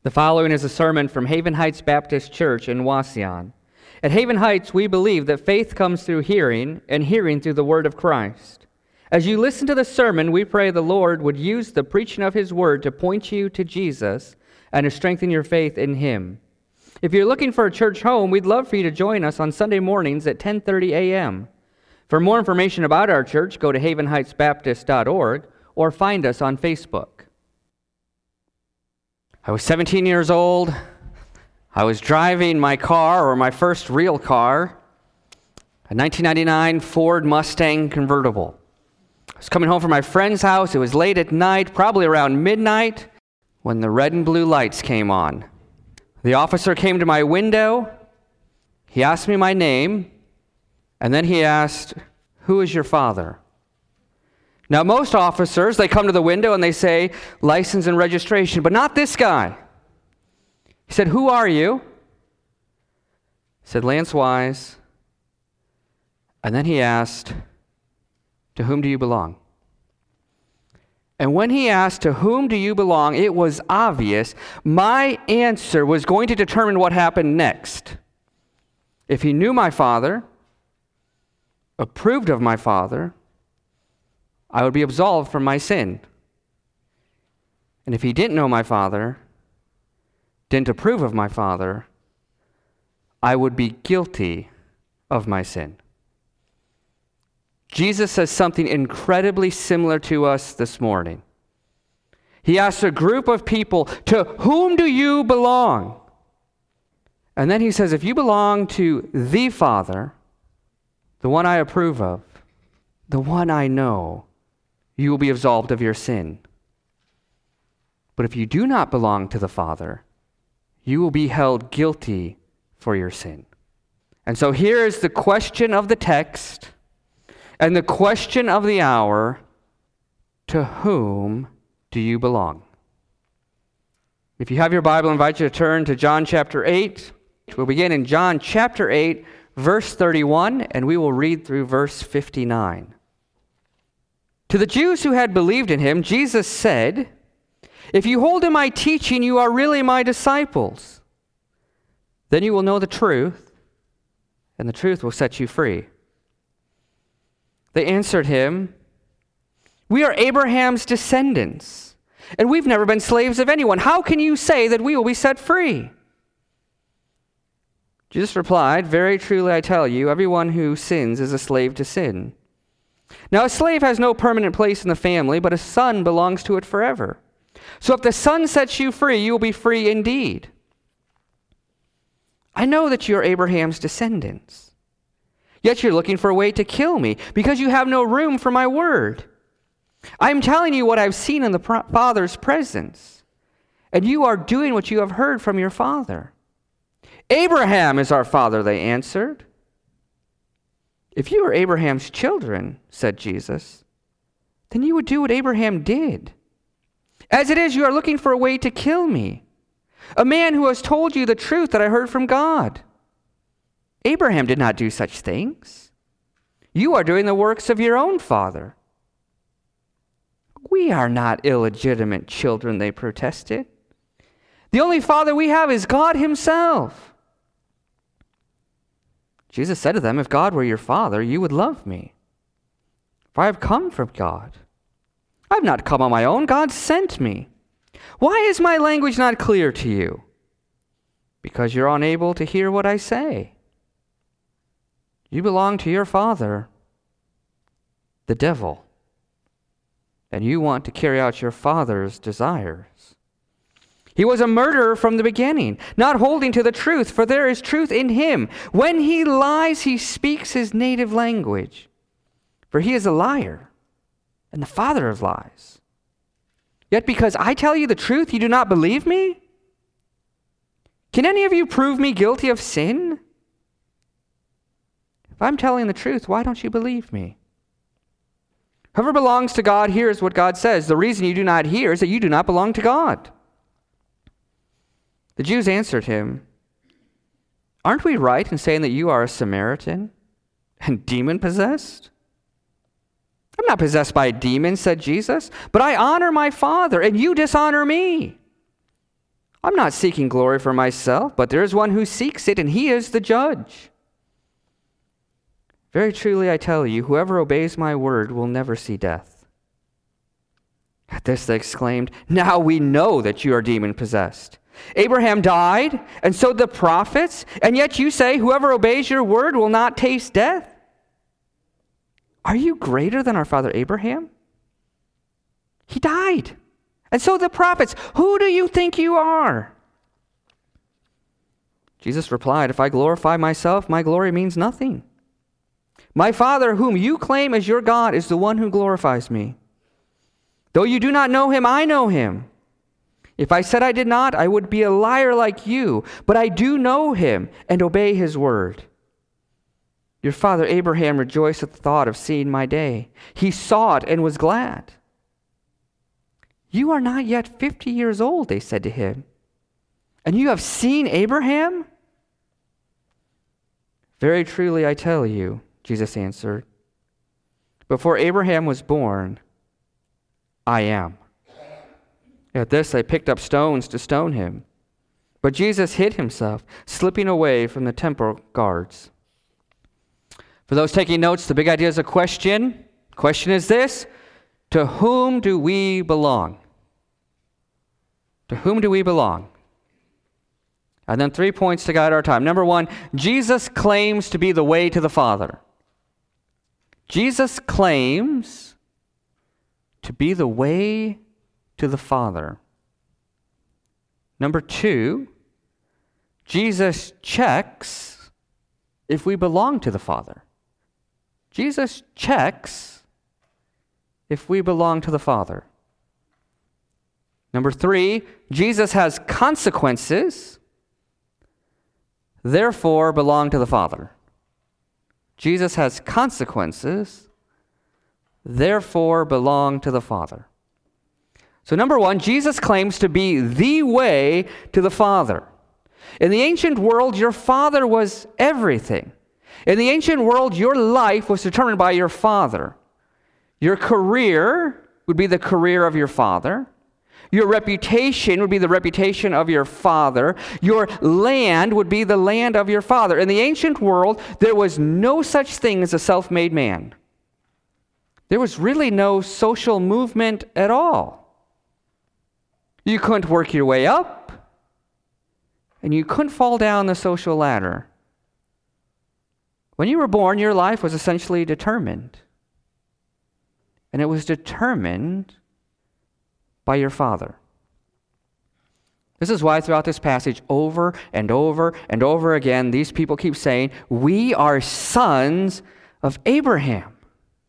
The following is a sermon from Haven Heights Baptist Church in Wauseon. At Haven Heights, we believe that faith comes through hearing, and hearing through the word of Christ. As you listen to the sermon, we pray the Lord would use the preaching of his word to point you to Jesus and to strengthen your faith in him. If you're looking for a church home, we'd love for you to join us on Sunday mornings at 10:30 a.m. For more information about our church, go to havenheightsbaptist.org or find us on Facebook. I was 17 years old. I was driving my car, or my first real car, a 1999 Ford Mustang convertible. I was coming home from my friend's house. It was late at night, probably around midnight, when the red and blue lights came on. The officer came to my window. He asked me my name, and then he asked, "Who is your father?" Now, most officers, they come to the window and they say, "License and registration," but not this guy. He said, "Who are you?" I said, "Lance Wise." And then he asked, "To whom do you belong?" And when he asked, "To whom do you belong?" it was obvious my answer was going to determine what happened next. If he knew my father, approved of my father, I would be absolved from my sin. And if he didn't know my father, didn't approve of my father, I would be guilty of my sin. Jesus says something incredibly similar to us this morning. He asks a group of people, "To whom do you belong?" And then he says, if you belong to the Father, the one I approve of, the one I know, you will be absolved of your sin. But if you do not belong to the Father, you will be held guilty for your sin. And so here is the question of the text and the question of the hour: to whom do you belong? If you have your Bible, I invite you to turn to John chapter 8. We'll begin in John chapter 8, verse 31, and we will read through verse 59. To the Jews who had believed in him, Jesus said, "If you hold to my teaching, you are really my disciples. Then you will know the truth, and the truth will set you free." They answered him, "We are Abraham's descendants, and we've never been slaves of anyone. How can you say that we will be set free?" Jesus replied, "Very truly I tell you, everyone who sins is a slave to sin. Now a slave has no permanent place in the family, but a son belongs to it forever. So if the Son sets you free, you will be free indeed. I know that you are Abraham's descendants, yet you're looking for a way to kill me, because you have no room for my word. I am telling you what I've seen in the Father's presence, and you are doing what you have heard from your father." "Abraham is our father," they answered. "If you were Abraham's children," said Jesus, "then you would do what Abraham did. As it is, you are looking for a way to kill me, a man who has told you the truth that I heard from God. Abraham did not do such things. You are doing the works of your own father." "We are not illegitimate children," they protested. "The only father we have is God himself." Jesus said to them, "If God were your father, you would love me, for I have come from God. I have not come on my own. God sent me. Why is my language not clear to you? Because you're unable to hear what I say. You belong to your father, the devil, and you want to carry out your father's desires. He was a murderer from the beginning, not holding to the truth, for there is truth in him. When he lies, he speaks his native language, for he is a liar and the father of lies. Yet because I tell you the truth, you do not believe me? Can any of you prove me guilty of sin? If I'm telling the truth, why don't you believe me? Whoever belongs to God hears what God says. The reason you do not hear is that you do not belong to God." The Jews answered him, "Aren't we right in saying that you are a Samaritan and demon-possessed?" "I'm not possessed by a demon," said Jesus, "but I honor my Father, and you dishonor me. I'm not seeking glory for myself, but there is one who seeks it, and he is the judge. Very truly I tell you, whoever obeys my word will never see death." At this they exclaimed, "Now we know that you are demon-possessed. Abraham died, and so the prophets, and yet you say, whoever obeys your word will not taste death? Are you greater than our father Abraham? He died, and so the prophets. Who do you think you are?" Jesus replied, "If I glorify myself, my glory means nothing. My Father, whom you claim as your God, is the one who glorifies me. Though you do not know him, I know him. If I said I did not, I would be a liar like you, but I do know him and obey his word. Your father Abraham rejoiced at the thought of seeing my day. He saw it and was glad." "You are not yet 50 years old," they said to him, "and you have seen Abraham?" "Very truly I tell you," Jesus answered, "before Abraham was born, I am." At this they picked up stones to stone him. But Jesus hid himself, slipping away from the temple guards. For those taking notes, the big idea is a question. The question is this: to whom do we belong? To whom do we belong? And then 3 points to guide our time. Number one, Jesus claims to be the way to the Father. Jesus claims to be the way to the Father. Number two, Jesus checks if we belong to the Father. Jesus checks if we belong to the Father. Number three, Jesus has consequences, therefore belong to the Father. Jesus has consequences, therefore belong to the Father. So number one, Jesus claims to be the way to the Father. In the ancient world, your father was everything. In the ancient world, your life was determined by your father. Your career would be the career of your father. Your reputation would be the reputation of your father. Your land would be the land of your father. In the ancient world, there was no such thing as a self-made man. There was really no social movement at all. You couldn't work your way up, and you couldn't fall down the social ladder. When you were born, your life was essentially determined. And it was determined by your father. This is why throughout this passage, over and over and over again, these people keep saying, "We are sons of Abraham."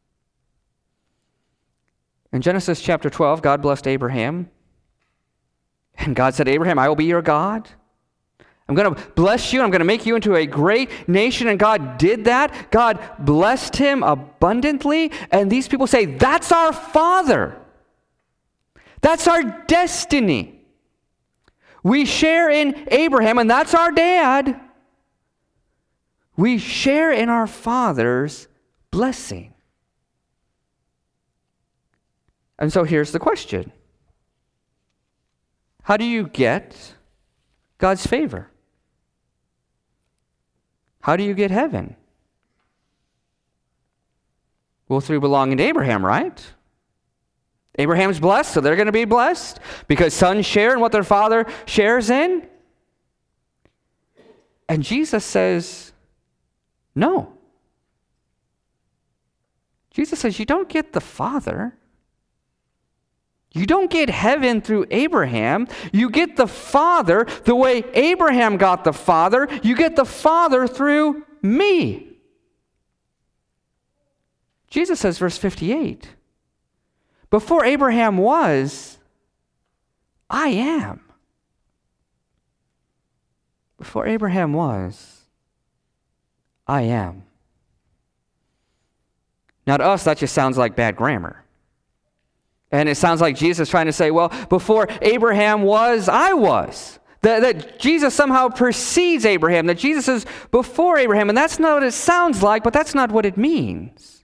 In Genesis chapter 12, God blessed Abraham. And God said, "Abraham, I will be your God. I'm going to bless you. I'm going to make you into a great nation." And God did that. God blessed him abundantly. And these people say, "That's our father. That's our destiny. We share in Abraham, and that's our dad. We share in our father's blessing." And so here's the question. How do you get God's favor? How do you get heaven? Well, through belonging to Abraham, right? Abraham's blessed, so they're going to be blessed because sons share in what their father shares in. And Jesus says, no. Jesus says, you don't get the Father. You don't get heaven through Abraham. You get the Father the way Abraham got the Father. You get the Father through me. Jesus says, verse 58, before Abraham was, I am. Before Abraham was, I am. Now to us, that just sounds like bad grammar. And it sounds like Jesus trying to say, well, before Abraham was, I was. That Jesus somehow precedes Abraham, that Jesus is before Abraham. And that's not what it sounds like, but that's not what it means.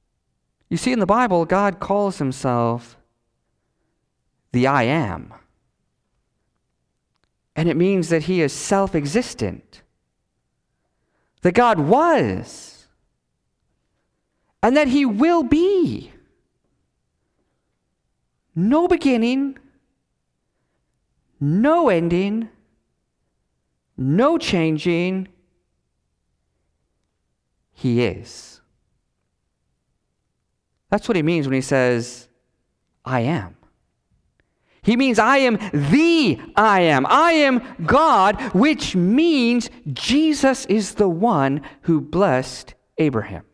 You see, in the Bible, God calls himself the I am. And it means that he is self-existent. That God was. And that he will be. No beginning, no ending, no changing. He is. That's what he means when he says, I am. He means I am the I am. I am God, which means Jesus is the one who blessed Abraham.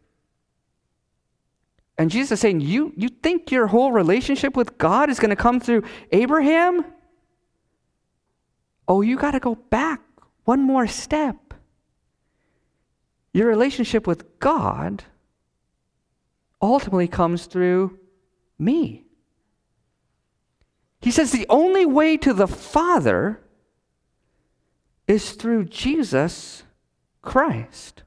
And Jesus is saying, you think your whole relationship with God is going to come through Abraham? Oh, you got to go back one more step. Your relationship with God ultimately comes through me. He says the only way to the Father is through Jesus Christ.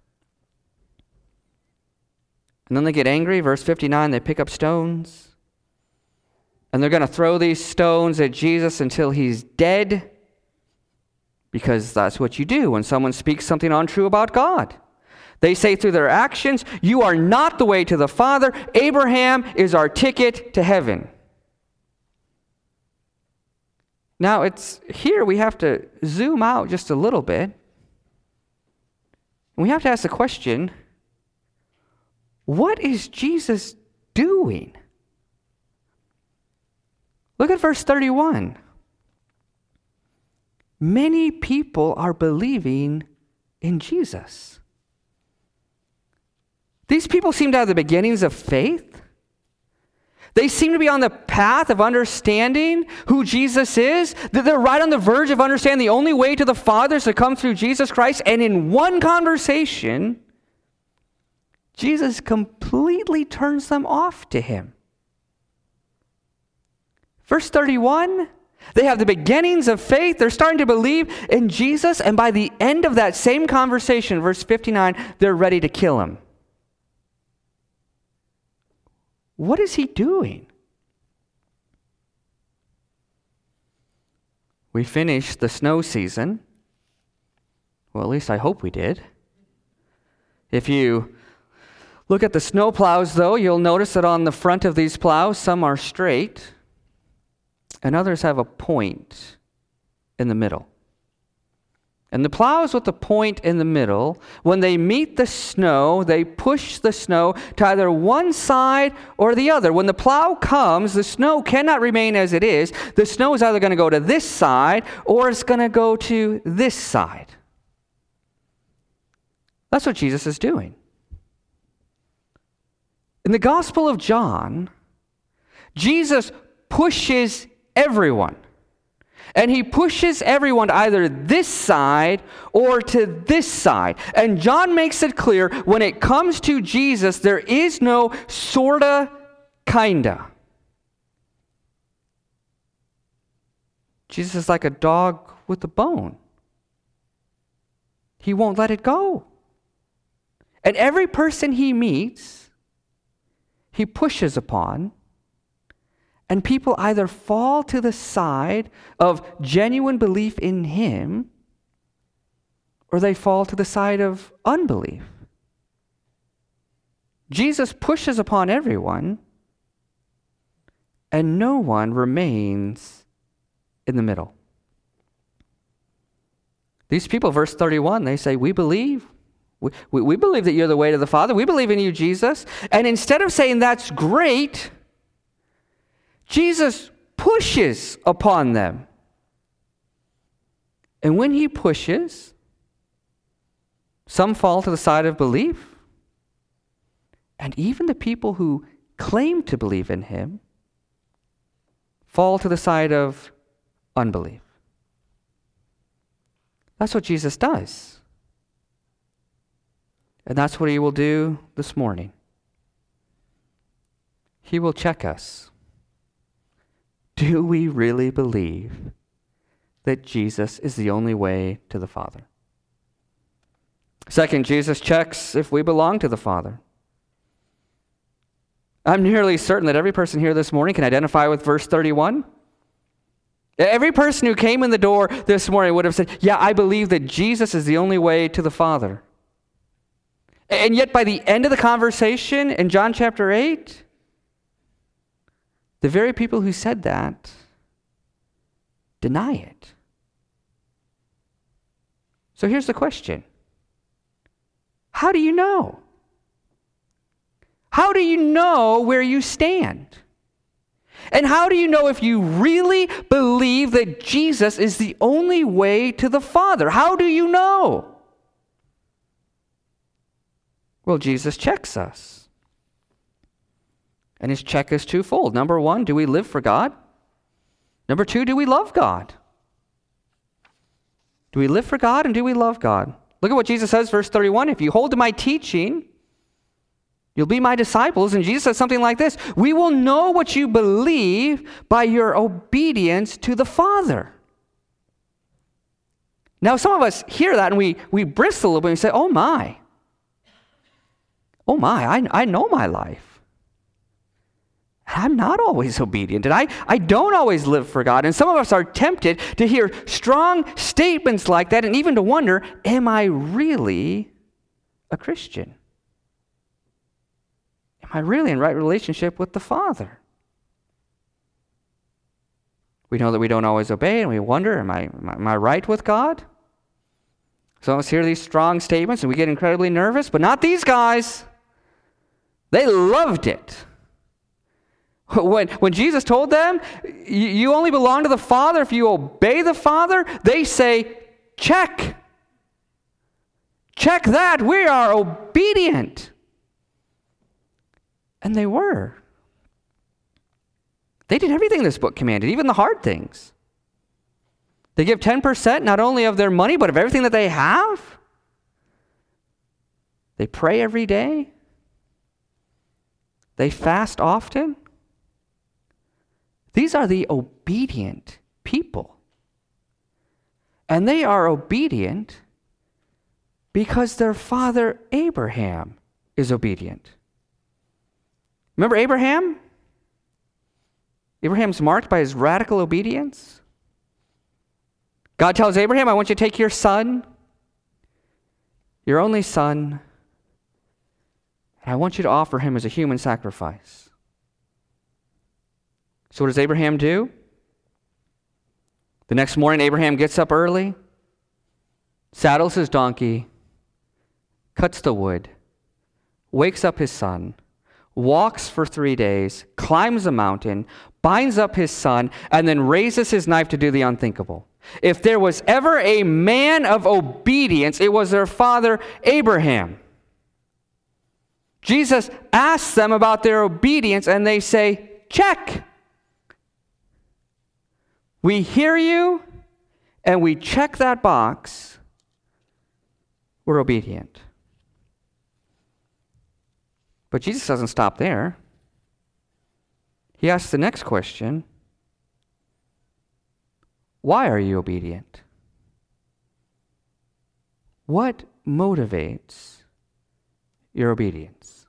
And then they get angry. Verse 59, they pick up stones. And they're going to throw these stones at Jesus until he's dead. Because that's what you do when someone speaks something untrue about God. They say through their actions, you are not the way to the Father. Abraham is our ticket to heaven. Now, it's here we have to zoom out just a little bit. We have to ask the question, what is Jesus doing? Look at verse 31. Many people are believing in Jesus. These people seem to have the beginnings of faith. They seem to be on the path of understanding who Jesus is. They're right on the verge of understanding the only way to the Father is to come through Jesus Christ. And in one conversation, Jesus completely turns them off to him. Verse 31, they have the beginnings of faith. They're starting to believe in Jesus. And by the end of that same conversation, verse 59, they're ready to kill him. What is he doing? We finished the snow season. Well, at least I hope we did. If you look at the snow plows, though, you'll notice that on the front of these plows, some are straight, and others have a point in the middle. And the plows with the point in the middle, when they meet the snow, they push the snow to either one side or the other. When the plow comes, the snow cannot remain as it is. The snow is either going to go to this side or it's going to go to this side. That's what Jesus is doing. In the Gospel of John, Jesus pushes everyone. And he pushes everyone to either this side or to this side. And John makes it clear, when it comes to Jesus, there is no sorta, kinda. Jesus is like a dog with a bone. He won't let it go. And every person he meets, he pushes upon. And people either fall to the side of genuine belief in him, or they fall to the side of unbelief. Jesus pushes upon everyone, and no one remains in the middle. These people, verse 31, they say, we believe. We believe that you're the way to the Father. We believe in you, Jesus. And instead of saying that's great, Jesus pushes upon them. And when he pushes, some fall to the side of belief. And even the people who claim to believe in him fall to the side of unbelief. That's what Jesus does. And that's what he will do this morning. He will check us. Do we really believe that Jesus is the only way to the Father? Second, Jesus checks if we belong to the Father. I'm nearly certain that every person here this morning can identify with verse 31. Every person who came in the door this morning would have said, yeah, I believe that Jesus is the only way to the Father. And yet by the end of the conversation in John chapter 8, the very people who said that deny it. So here's the question. How do you know? How do you know where you stand? And how do you know if you really believe that Jesus is the only way to the Father? How do you know? Well, Jesus checks us. And his check is twofold. Number one, do we live for God? Number two, do we love God? Do we live for God and do we love God? Look at what Jesus says, verse 31. If you hold to my teaching, you'll be my disciples. And Jesus says something like this: we will know what you believe by your obedience to the Father. Now, some of us hear that and we bristle a little bit and say, oh my, I know my life. I'm not always obedient, and I don't always live for God. And some of us are tempted to hear strong statements like that and even to wonder, am I really a Christian? Am I really in right relationship with the Father? We know that we don't always obey, and we wonder, am I right with God? Some of us hear these strong statements, and we get incredibly nervous, but not these guys. They loved it. When Jesus told them, you only belong to the Father if you obey the Father, they say, check. Check that. We are obedient. And they were. They did everything this book commanded, even the hard things. They give 10% not only of their money, but of everything that they have. They pray every day. They fast often. These are the obedient people. And they are obedient because their father Abraham is obedient. Remember Abraham? Abraham's marked by his radical obedience. God tells Abraham, I want you to take your son, your only son, and I want you to offer him as a human sacrifice. So what does Abraham do? The next morning, Abraham gets up early, saddles his donkey, cuts the wood, wakes up his son, walks for 3 days, climbs a mountain, binds up his son, and then raises his knife to do the unthinkable. If there was ever a man of obedience, it was their father Abraham. Jesus asks them about their obedience, and they say, check. We hear you, and we check that box. We're obedient. But Jesus doesn't stop there. He asks the next question. Why are you obedient? What motivates your obedience?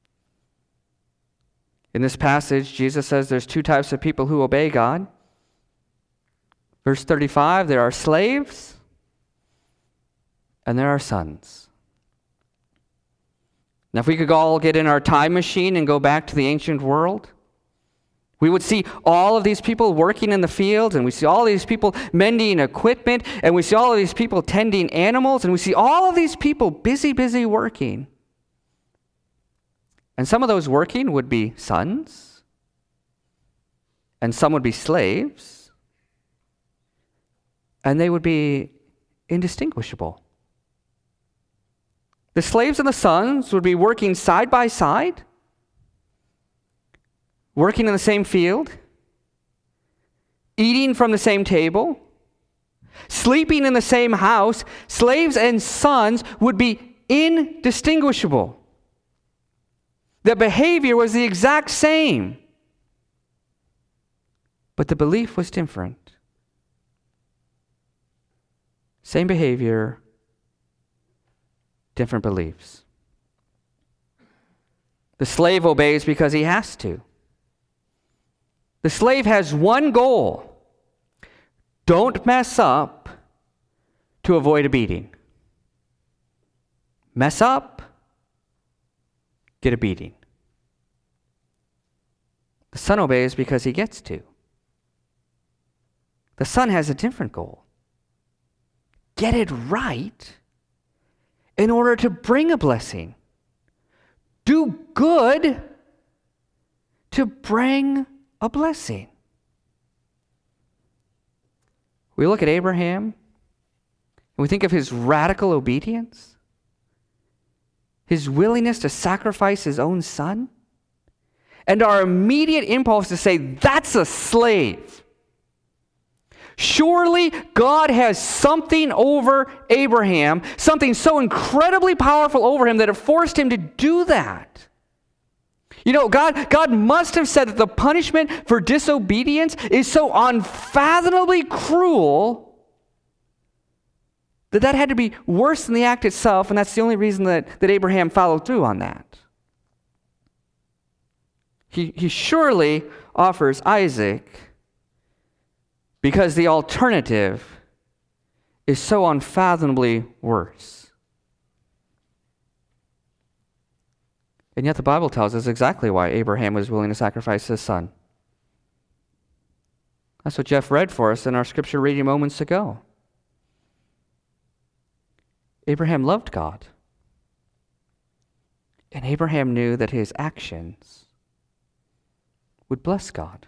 In this passage, Jesus says there's two types of people who obey God. Verse 35, there are slaves and there are sons. Now, if we could all get in our time machine and go back to the ancient world, we would see all of these people working in the fields, and we see all of these people mending equipment, and we see all of these people tending animals, and we see all of these people busy working. And some of those working would be sons, and some would be slaves, and they would be indistinguishable. The slaves and the sons would be working side by side, working in the same field, eating from the same table, sleeping in the same house. Slaves and sons would be indistinguishable. The behavior was the exact same, but the belief was different. Same behavior, different beliefs. The slave obeys because he has to. The slave has one goal: Don't mess up to avoid a beating. Mess up, get a beating. The Son obeys because he gets to. The Son has a different goal. Get it right in order to bring a blessing. Do good to bring a blessing. We look at Abraham and we think of his radical obedience, his willingness to sacrifice his own son, and our immediate impulse to say, that's a slave. Surely God has something over Abraham, something so incredibly powerful over him that it forced him to do that. You know, God must have said that the punishment for disobedience is so unfathomably cruel that had to be worse than the act itself, and that's the only reason that Abraham followed through on that. He surely offers Isaac because the alternative is so unfathomably worse. And yet the Bible tells us exactly why Abraham was willing to sacrifice his son. That's what Jeff read for us in our scripture reading moments ago. Abraham loved God. And Abraham knew that his actions would bless God.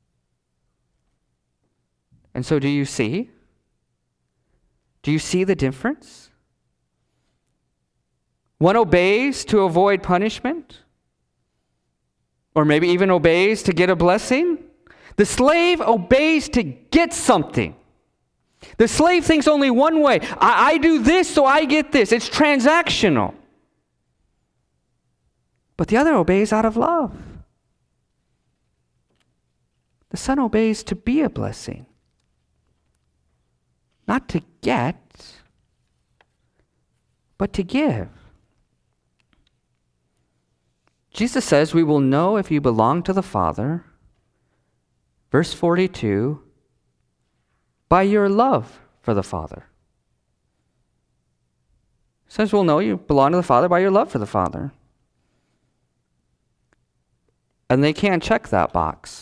And so do you see? Do you see the difference? One obeys to avoid punishment, or maybe even obeys to get a blessing. The slave obeys to get something. The slave thinks only one way. I do this, so I get this. It's transactional. But the other obeys out of love. The Son obeys to be a blessing. Not to get, but to give. Jesus says we will know if you belong to the Father, verse 42, by your love for the Father. He says we'll know you belong to the Father by your love for the Father. And they can't check that box.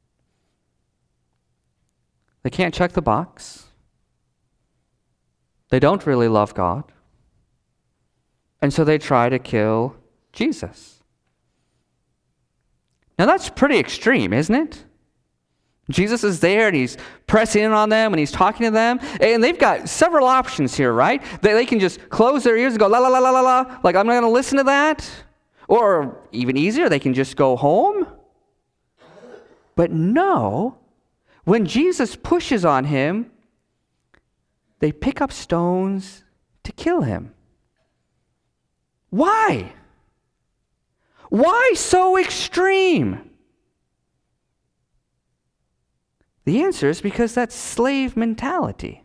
They can't check the box. They don't really love God. And so they try to kill Jesus. Now that's pretty extreme, isn't it? Jesus is there and he's pressing in on them and he's talking to them. And they've got several options here, right? They can just close their ears and go, la, la, la, la, la, la. Like, I'm not going to listen to that. Or even easier, they can just go home. But no, when Jesus pushes on him, they pick up stones to kill him. Why? Why so extreme? The answer is because that's slave mentality.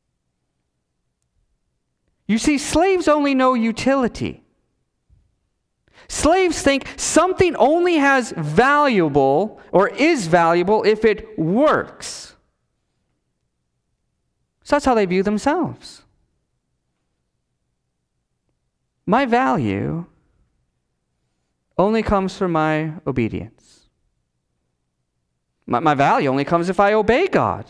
You see, slaves only know utility. Slaves think something only has valuable or is valuable if it works. So that's how they view themselves. My value only comes from my obedience. My value only comes if I obey God.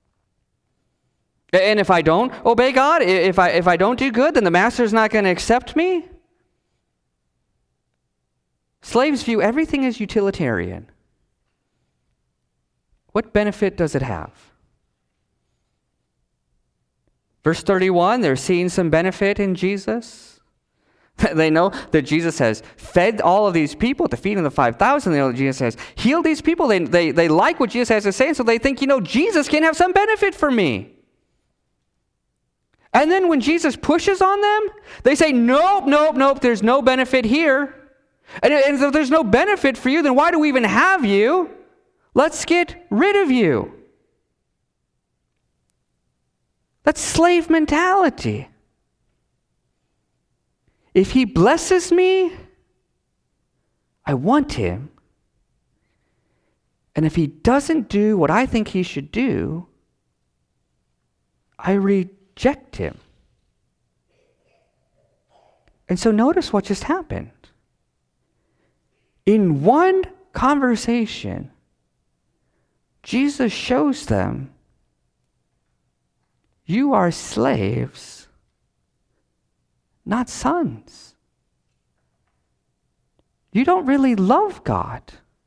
And if I don't obey God, if I don't do good, then the master's not going to accept me. Slaves view everything as utilitarian. What benefit does it have? Verse 31, they're seeing some benefit in Jesus. They know that Jesus has fed all of these people, to feed the 5,000. They know that Jesus has healed these people. They like what Jesus has to say, and so they think, Jesus can have some benefit for me. And then when Jesus pushes on them, they say, nope, there's no benefit here. And if there's no benefit for you, then why do we even have you? Let's get rid of you. That's slave mentality. If he blesses me, I want him. And if he doesn't do what I think he should do, I reject him. And so notice what just happened. In one conversation, Jesus shows them, you are slaves, not sons. You don't really love God.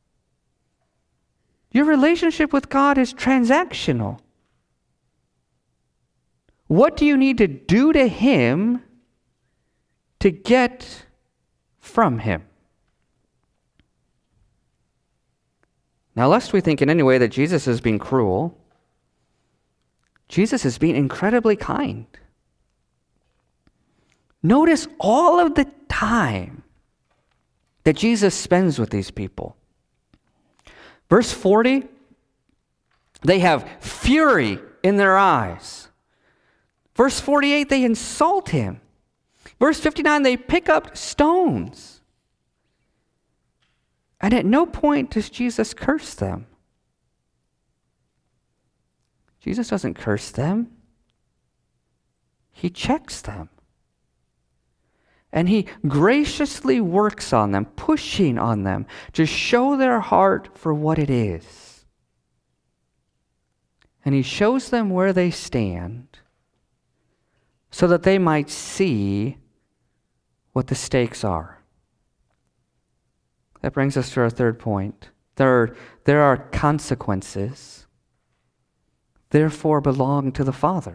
Your relationship with God is transactional. What do you need to do to him to get from him? Now, lest we think in any way that Jesus is being cruel, Jesus is being incredibly kind. Notice all of the time that Jesus spends with these people. Verse 40, they have fury in their eyes. Verse 48, they insult him. Verse 59, they pick up stones. And at no point does Jesus curse them. Jesus doesn't curse them. He checks them. And he graciously works on them, pushing on them to show their heart for what it is. And he shows them where they stand so that they might see what the stakes are. That brings us to our third point. There are consequences, therefore belong to the Father.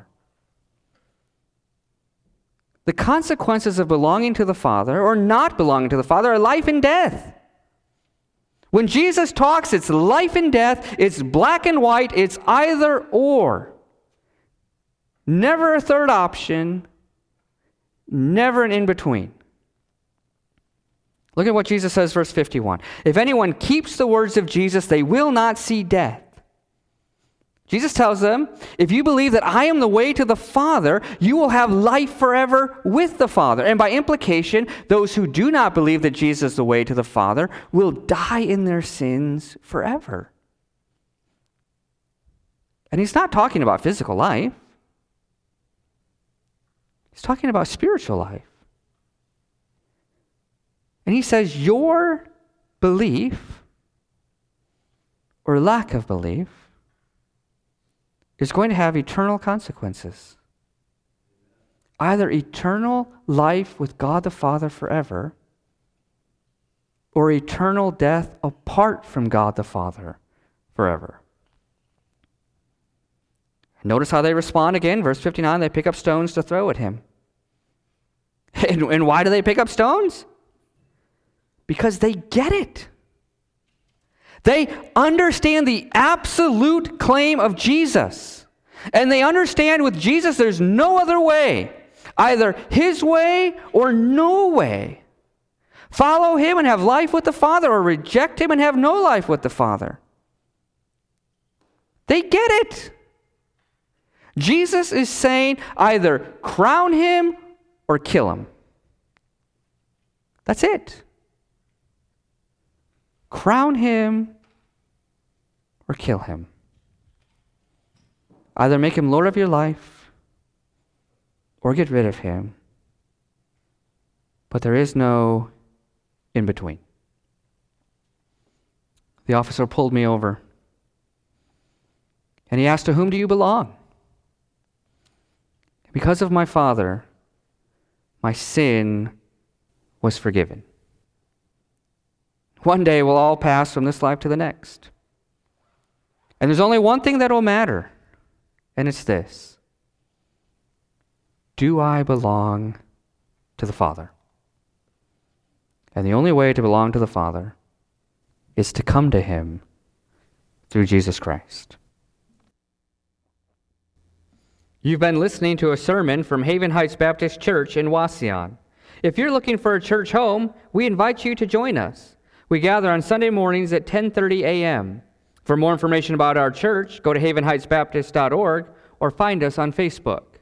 The consequences of belonging to the Father or not belonging to the Father are life and death. When Jesus talks, it's life and death, it's black and white, it's either or. Never a third option, never an in-between. Look at what Jesus says, verse 51. If anyone keeps the words of Jesus, they will not see death. Jesus tells them, if you believe that I am the way to the Father, you will have life forever with the Father. And by implication, those who do not believe that Jesus is the way to the Father will die in their sins forever. And he's not talking about physical life. He's talking about spiritual life. And he says, your belief or lack of belief is going to have eternal consequences. Either eternal life with God the Father forever, or eternal death apart from God the Father forever. Notice how they respond again. Verse 59, they pick up stones to throw at him. And why do they pick up stones? Because they get it. They understand the absolute claim of Jesus. And they understand with Jesus there's no other way. Either his way or no way. Follow him and have life with the Father, or reject him and have no life with the Father. They get it. Jesus is saying either crown him or kill him. That's it. Crown him or kill him. Either make him Lord of your life or get rid of him. But there is no in between. The officer pulled me over and he asked, to whom do you belong? Because of my Father, my sin was forgiven. One day we'll all pass from this life to the next. And there's only one thing that will matter, and it's this. Do I belong to the Father? And the only way to belong to the Father is to come to him through Jesus Christ. You've been listening to a sermon from Haven Heights Baptist Church in Wauseon. If you're looking for a church home, we invite you to join us. We gather on Sunday mornings at 10:30 a.m. For more information about our church, go to havenheightsbaptist.org or find us on Facebook.